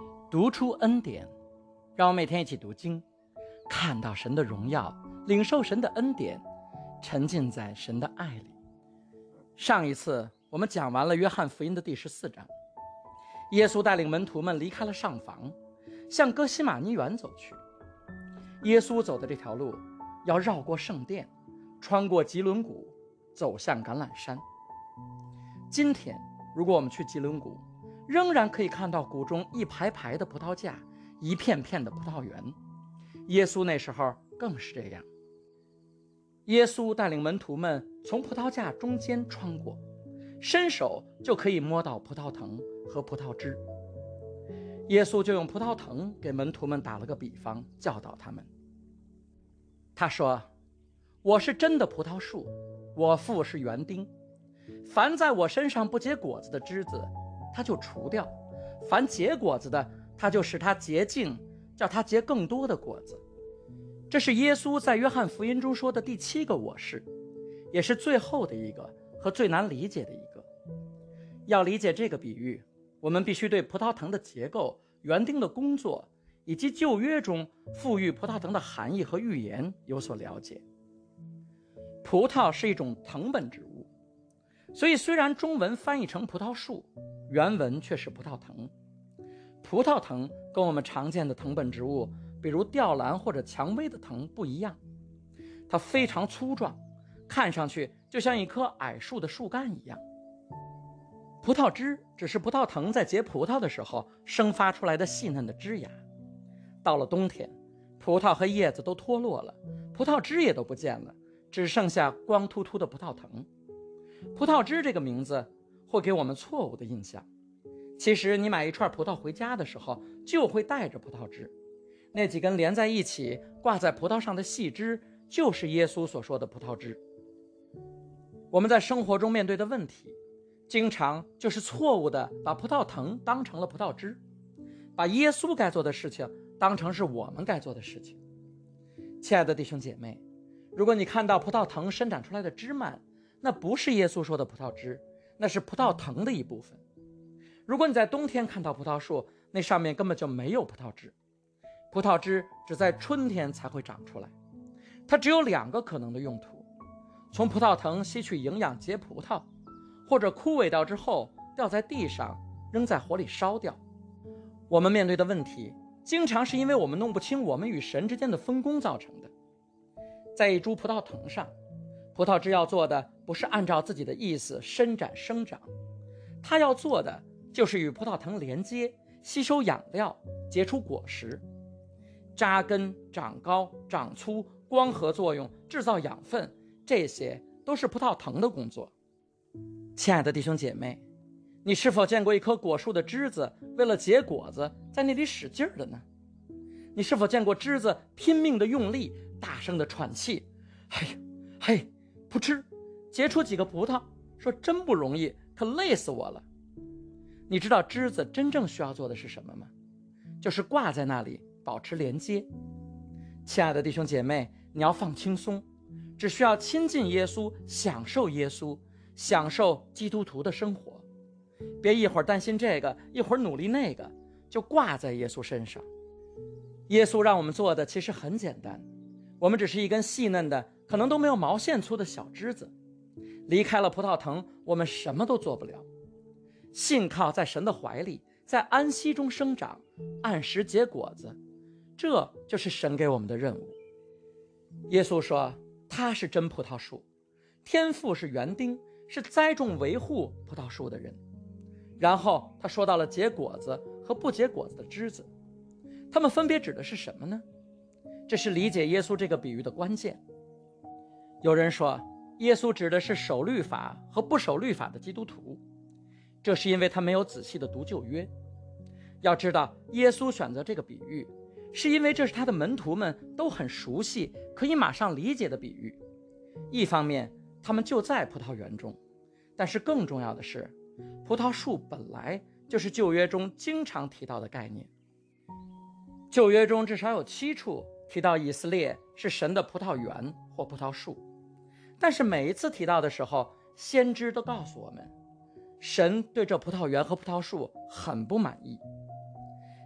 读出恩典，让我每天一起读经，看到神的荣耀，领受神的恩典，沉浸在神的爱里。上一次我们讲完了约翰福音的第14章，耶稣带领门徒们离开了上房，向哥西马尼园走去。耶稣走的这条路要绕过圣殿，穿过吉伦谷，走向橄榄山。今天如果我们去吉伦谷，仍然可以看到谷中一排排的葡萄架，一片片的葡萄园。耶稣那时候更是这样。耶稣带领门徒们从葡萄架中间穿过，伸手就可以摸到葡萄藤和葡萄枝。耶稣就用葡萄藤给门徒们打了个比方，教导他们。他说：我是真的葡萄树，我父是园丁。凡在我身上不结果子的枝子，他就除掉；凡结果子的，他就使它结净，叫它结更多的果子。这是耶稣在约翰福音中说的第7个我是，也是最后的一个和最难理解的一个。要理解这个比喻，我们必须对葡萄藤的结构、园丁的工作以及旧约中赋予葡萄藤的含义和预言有所了解。葡萄是一种藤本植物，所以虽然中文翻译成葡萄树，原文却是葡萄藤。葡萄藤跟我们常见的藤本植物，比如吊兰或者蔷薇的藤不一样，它非常粗壮，看上去就像一棵矮树的树干一样。葡萄枝只是葡萄藤在结葡萄的时候生发出来的细嫩的枝芽。到了冬天，葡萄和叶子都脱落了，葡萄枝也都不见了，只剩下光秃秃的葡萄藤。葡萄枝这个名字会给我们错误的印象，其实你买一串葡萄回家的时候就会带着葡萄枝，那几根连在一起挂在葡萄上的细枝就是耶稣所说的葡萄枝。我们在生活中面对的问题，经常就是错误的把葡萄藤当成了葡萄枝，把耶稣该做的事情当成是我们该做的事情。亲爱的弟兄姐妹，如果你看到葡萄藤伸展出来的枝蔓，那不是耶稣说的葡萄枝，那是葡萄藤的一部分。如果你在冬天看到葡萄树，那上面根本就没有葡萄枝，葡萄枝只在春天才会长出来。它只有2个可能的用途：从葡萄藤吸取营养结葡萄，或者枯萎掉之后掉在地上扔在火里烧掉。我们面对的问题经常是因为我们弄不清我们与神之间的分工造成的。在一株葡萄藤上，葡萄枝要做的不是按照自己的意思伸展生长，它要做的就是与葡萄藤连接，吸收养料，结出果实。扎根、长高、长粗、光合作用、制造养分，这些都是葡萄藤的工作。亲爱的弟兄姐妹，你是否见过一棵果树的枝子为了结果子在那里使劲的呢？你是否见过枝子拼命的用力，大声的喘气，嘿，噗嗤，结出几个葡萄，说真不容易，可累死我了。你知道枝子真正需要做的是什么吗？就是挂在那里保持连接。亲爱的弟兄姐妹，你要放轻松，只需要亲近耶稣，享受耶稣，享受基督徒的生活。别一会儿担心这个，一会儿努力那个，就挂在耶稣身上。耶稣让我们做的其实很简单，我们只是一根细嫩的，可能都没有毛线粗的小枝子。离开了葡萄藤，我们什么都做不了。信靠在神的怀里，在安息中生长，按时结果子，这就是神给我们的任务。耶稣说他是真葡萄树，天父是园丁，是栽种维护葡萄树的人。然后他说到了结果子和不结果子的枝子，它们分别指的是什么呢？这是理解耶稣这个比喻的关键。有人说耶稣指的是守律法和不守律法的基督徒，这是因为他没有仔细的读旧约。要知道耶稣选择这个比喻，是因为这是他的门徒们都很熟悉，可以马上理解的比喻。一方面他们就在葡萄园中，但是更重要的是，葡萄树本来就是旧约中经常提到的概念。旧约中至少有7处提到以色列是神的葡萄园或葡萄树，但是每一次提到的时候，先知都告诉我们，神对这葡萄园和葡萄树很不满意。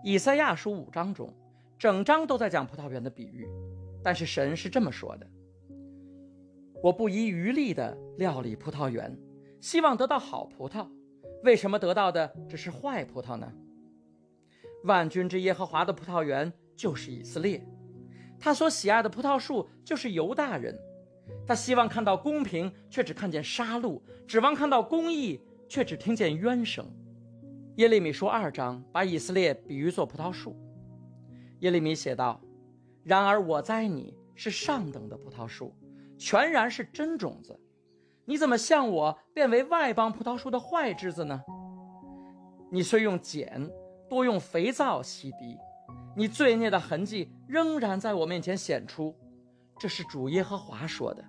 以赛亚书5章中，整章都在讲葡萄园的比喻，但是神是这么说的：我不遗余力地料理葡萄园，希望得到好葡萄，为什么得到的只是坏葡萄呢？万军之耶和华的葡萄园就是以色列，他所喜爱的葡萄树就是犹大人。他希望看到公平，却只看见杀戮；指望看到公义，却只听见冤声。耶利米书2章把以色列比喻作葡萄树。耶利米写道：然而我栽你是上等的葡萄树，全然是真种子。你怎么像我变为外邦葡萄树的坏枝子呢？你虽用碱，多用肥皂洗涤，你罪孽的痕迹仍然在我面前显出。这是主耶和华说的。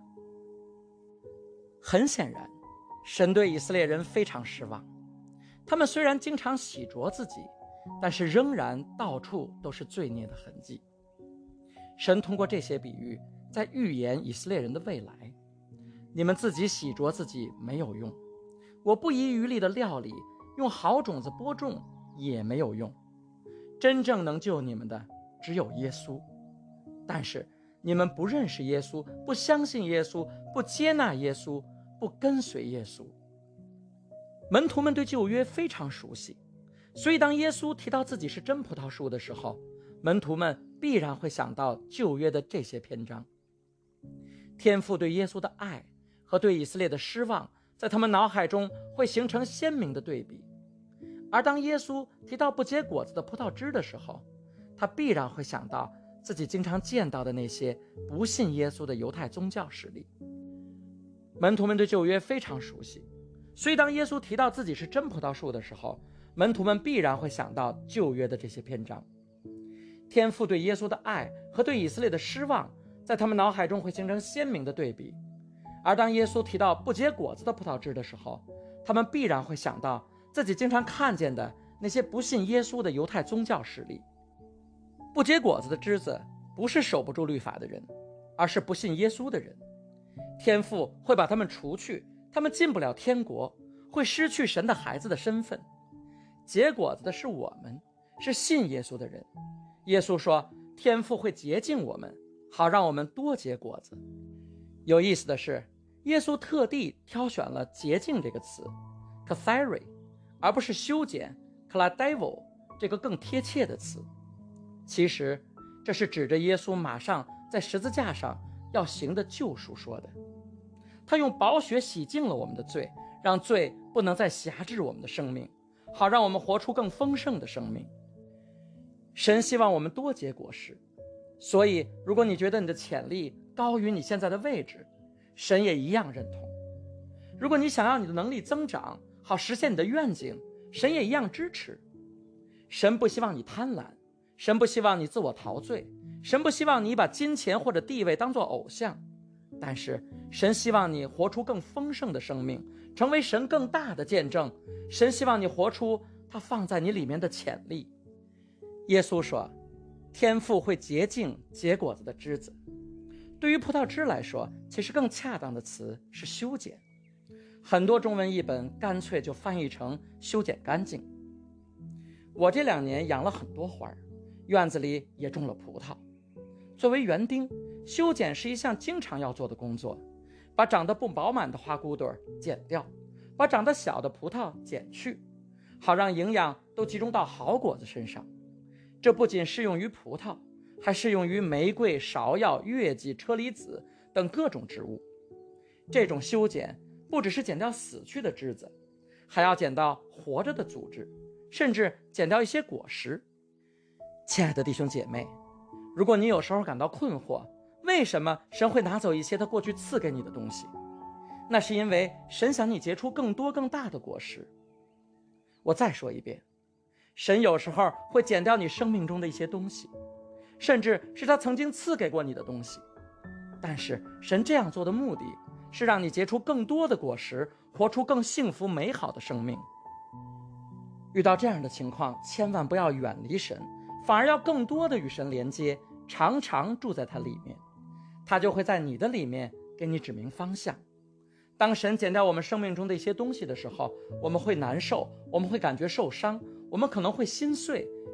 很显然，神对以色列人非常失望。他们虽然经常洗濯自己，但是仍然到处都是罪孽的痕迹。神通过这些比喻在预言以色列人的未来。你们自己洗濯自己没有用，我不遗余力的料理，用好种子播种也没有用。真正能救你们的只有耶稣，但是你们不认识耶稣，不相信耶稣，不接纳耶稣，不跟随耶稣。门徒们对旧约非常熟悉，所以当耶稣提到自己是真葡萄树的时候，门徒们必然会想到旧约的这些篇章。天父对耶稣的爱和对以色列的失望，在他们脑海中会形成鲜明的对比。而当耶稣提到不结果子的葡萄枝的时候，他必然会想到自己经常见到的那些不信耶稣的犹太宗教势力。门徒们对旧约非常熟悉，所以当耶稣提到自己是真葡萄树的时候，门徒们必然会想到旧约的这些篇章。天父对耶稣的爱和对以色列的失望，在他们脑海中会形成鲜明的对比。而当耶稣提到不结果子的葡萄枝的时候，他们必然会想到自己经常看见的那些不信耶稣的犹太宗教势力。不结果子的枝子不是守不住律法的人，而是不信耶稣的人。天父会把他们除去，他们进不了天国，会失去神的孩子的身份。结果子的是我们，是信耶稣的人。耶稣说，天父会洁净我们，好让我们多结果子。有意思的是，耶稣特地挑选了洁净这个词 kathari， 而不是修剪 kladevo 这个更贴切的词。其实这是指着耶稣马上在十字架上要行的救赎说的。他用宝血洗净了我们的罪，让罪不能再辖制我们的生命，好让我们活出更丰盛的生命。神希望我们多结果实，所以如果你觉得你的潜力高于你现在的位置，神也一样认同。如果你想要你的能力增长，好实现你的愿景，神也一样支持。神不希望你贪婪，神不希望你自我陶醉，神不希望你把金钱或者地位当作偶像，但是神希望你活出更丰盛的生命，成为神更大的见证。神希望你活出他放在你里面的潜力。耶稣说，天父会洁净结果子的枝子。对于葡萄枝来说，其实更恰当的词是修剪。很多中文译本干脆就翻译成修剪干净。我这2年养了很多花，院子里也种了葡萄。作为园丁，修剪是一项经常要做的工作，把长得不饱满的花骨朵剪掉，把长得小的葡萄剪去，好让营养都集中到好果子身上。这不仅适用于葡萄，还适用于玫瑰、芍药、月季、车厘子等各种植物。这种修剪不只是剪掉死去的枝子，还要剪到活着的组织，甚至剪掉一些果实。亲爱的弟兄姐妹，如果你有时候感到困惑，为什么神会拿走一些他过去赐给你的东西，那是因为神想你结出更多更大的果实。我再说一遍，神有时候会剪掉你生命中的一些东西，甚至是他曾经赐给过你的东西，但是神这样做的目的是让你结出更多的果实，活出更幸福美好的生命。遇到这样的情况，千万不要远离神，反而要更多的与神连接，常常住在他里面，他就会在你的里面给你指明方向。当神剪掉我们生命中的一些东西的时候，我们会难受，我们会感觉受伤，我们可能会心碎，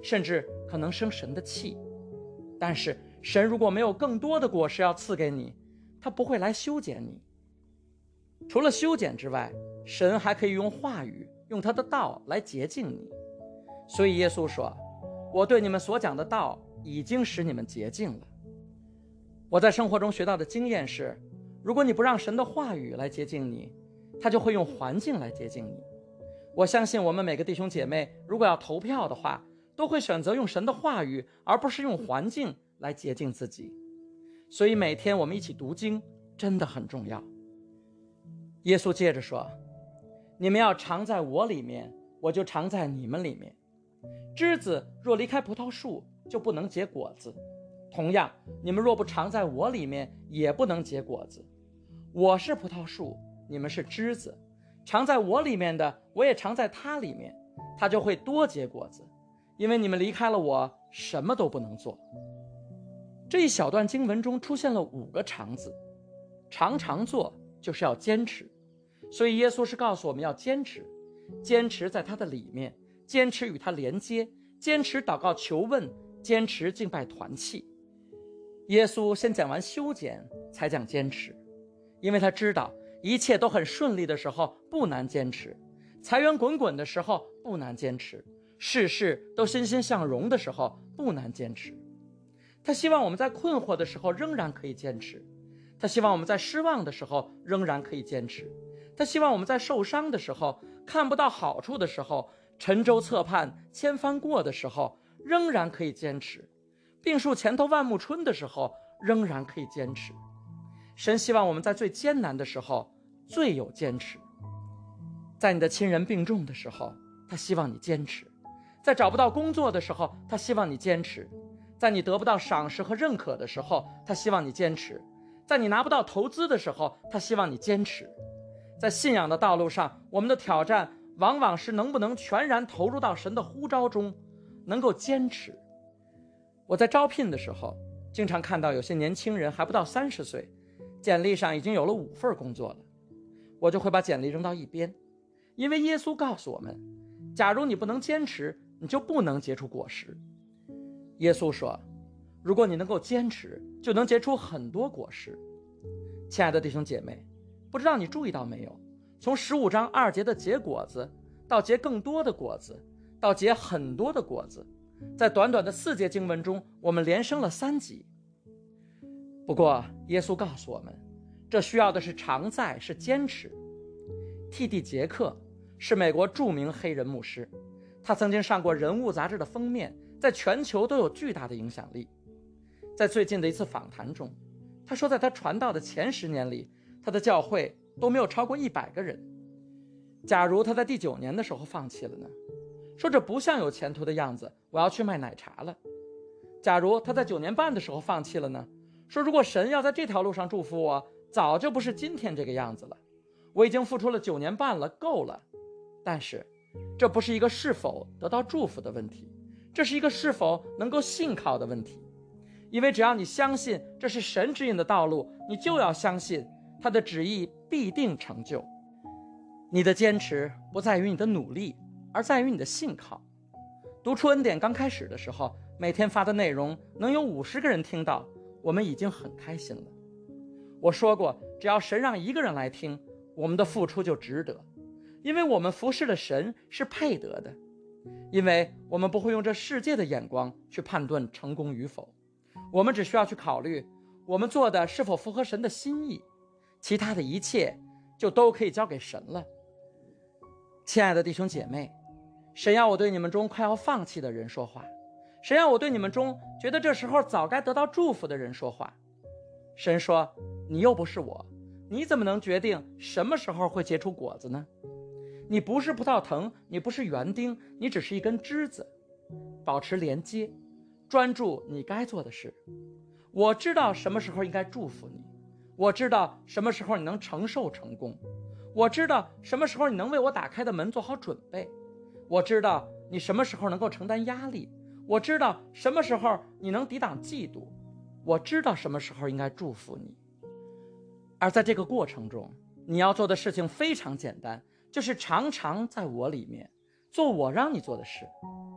甚至可能生神的气。但是神如果没有更多的果实要赐给你，他不会来修剪你。除了修剪之外，神还可以用话语，用他的道来洁净你。所以耶稣说，我对你们所讲的道已经使你们洁净了。我在生活中学到的经验是，如果你不让神的话语来洁净你，他就会用环境来洁净你。我相信我们每个弟兄姐妹如果要投票的话，都会选择用神的话语，而不是用环境来洁净自己。所以每天我们一起读经真的很重要。耶稣接着说，你们要常在我里面，我就常在你们里面。枝子若离开葡萄树，就不能结果子，同样你们若不常在我里面，也不能结果子。我是葡萄树，你们是枝子，常在我里面的，我也常在他里面，他就会多结果子，因为你们离开了我，什么都不能做。这一小段经文中出现了5个常字，常常做就是要坚持，所以耶稣是告诉我们要坚持，坚持在他的里面，坚持与他连接，坚持祷告求问，坚持敬拜团契。耶稣先讲完修剪，才讲坚持，因为他知道一切都很顺利的时候不难坚持，财源滚滚的时候不难坚持，事事都欣欣向荣的时候不难坚持。他希望我们在困惑的时候仍然可以坚持，他希望我们在失望的时候仍然可以坚持，他希望我们在受伤的时候，看不到好处的时候，沉舟侧畔千帆过的时候仍然可以坚持，病树前头万木春的时候仍然可以坚持。神希望我们在最艰难的时候最有坚持。在你的亲人病重的时候，他希望你坚持；在找不到工作的时候，他希望你坚持；在你得不到赏识和认可的时候，他希望你坚持；在你拿不到投资的时候，他希望你坚持。在信仰的道路上，我们的挑战往往是能不能全然投入到神的呼召中，能够坚持。我在招聘的时候，经常看到有些年轻人还不到30岁，简历上已经有了5份工作了，我就会把简历扔到一边，因为耶稣告诉我们，假如你不能坚持，你就不能结出果实。耶稣说，如果你能够坚持，就能结出很多果实。亲爱的弟兄姐妹，不知道你注意到没有，从15章2节的结果子，到结更多的果子，到结很多的果子，在短短的4节经文中，我们连升了3级。不过耶稣告诉我们，这需要的是常在，是坚持。T.D. 杰克是美国著名黑人牧师，他曾经上过《人物》杂志的封面，在全球都有巨大的影响力。在最近的一次访谈中，他说在他传道的前10年里，他的教会都没有超过100个人。假如他在第9年的时候放弃了呢？说这不像有前途的样子，我要去卖奶茶了。假如他在9年半的时候放弃了呢？说如果神要在这条路上祝福我，早就不是今天这个样子了。我已经付出了9年半了，够了。但是这不是一个是否得到祝福的问题，这是一个是否能够信靠的问题。因为只要你相信这是神指引的道路，你就要相信他的旨意必定成就。你的坚持不在于你的努力，而在于你的信靠。读出恩典刚开始的时候，每天发的内容能有50个人听到，我们已经很开心了。我说过，只要神让1个人来听，我们的付出就值得，因为我们服侍的神是配得的，因为我们不会用这世界的眼光去判断成功与否，我们只需要去考虑我们做的是否符合神的心意，其他的一切就都可以交给神了。亲爱的弟兄姐妹，神要我对你们中快要放弃的人说话，神要我对你们中觉得这时候早该得到祝福的人说话。神说，你又不是我，你怎么能决定什么时候会结出果子呢？你不是葡萄藤，你不是园丁，你只是一根枝子。保持连接，专注你该做的事。我知道什么时候应该祝福你，我知道什么时候你能承受成功，我知道什么时候你能为我打开的门做好准备，我知道你什么时候能够承担压力，我知道什么时候你能抵挡嫉妒，我知道什么时候应该祝福你。而在这个过程中，你要做的事情非常简单，就是常常在我里面做我让你做的事。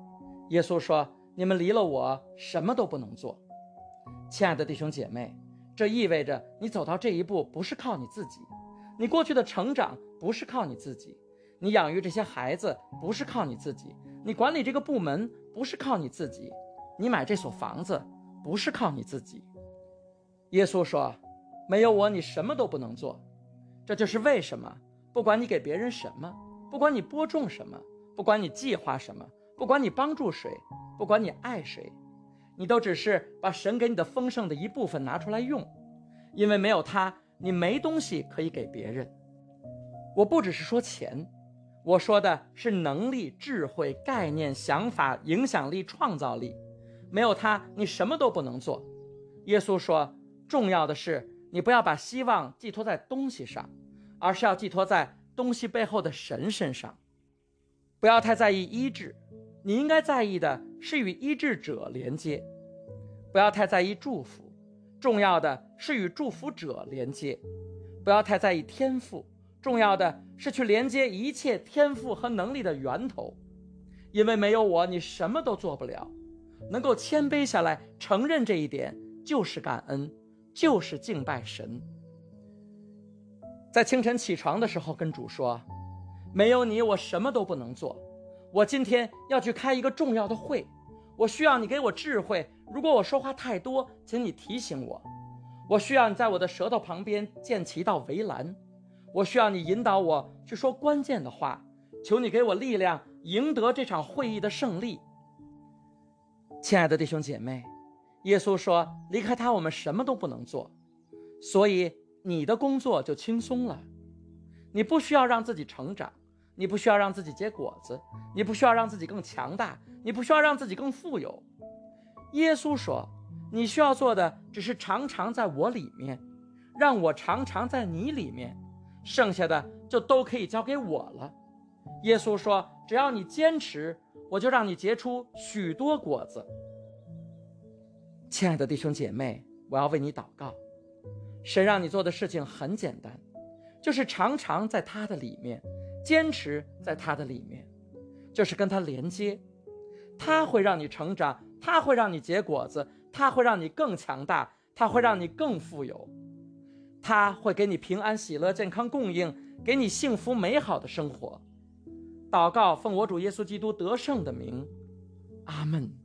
耶稣说，你们离了我什么都不能做。亲爱的弟兄姐妹，这意味着你走到这一步不是靠你自己，你过去的成长不是靠你自己，你养育这些孩子不是靠你自己，你管理这个部门不是靠你自己，你买这所房子不是靠你自己。耶稣说，没有我你什么都不能做。这就是为什么不管你给别人什么，不管你播种什么，不管你计划什么，不管你帮助谁，不管你爱谁，你都只是把神给你的丰盛的一部分拿出来用，因为没有它，你没东西可以给别人。我不只是说钱，我说的是能力、智慧、概念、想法、影响力、创造力。没有它，你什么都不能做。耶稣说，重要的是你不要把希望寄托在东西上，而是要寄托在东西背后的神身上。不要太在意医治，你应该在意的是与医治者连接。不要太在意祝福，重要的是与祝福者连接。不要太在意天赋，重要的是去连接一切天赋和能力的源头。因为没有我，你什么都做不了。能够谦卑下来承认这一点，就是感恩，就是敬拜神。在清晨起床的时候跟主说，没有你我什么都不能做。我今天要去开一个重要的会，我需要你给我智慧，如果我说话太多，请你提醒我。我需要你在我的舌头旁边建起一道围栏，我需要你引导我去说关键的话，求你给我力量，赢得这场会议的胜利。亲爱的弟兄姐妹，耶稣说，离开他我们什么都不能做，所以你的工作就轻松了。你不需要让自己成长，你不需要让自己结果子，你不需要让自己更强大，你不需要让自己更富有。耶稣说，你需要做的只是常常在我里面，让我常常在你里面，剩下的就都可以交给我了。耶稣说，只要你坚持，我就让你结出许多果子。亲爱的弟兄姐妹，我要为你祷告。神让你做的事情很简单，就是常常在他的里面，坚持在他的里面，就是跟他连接。他会让你成长，他会让你结果子，他会让你更强大，他会让你更富有，他会给你平安喜乐健康供应，给你幸福美好的生活。祷告奉我主耶稣基督得胜的名，阿们。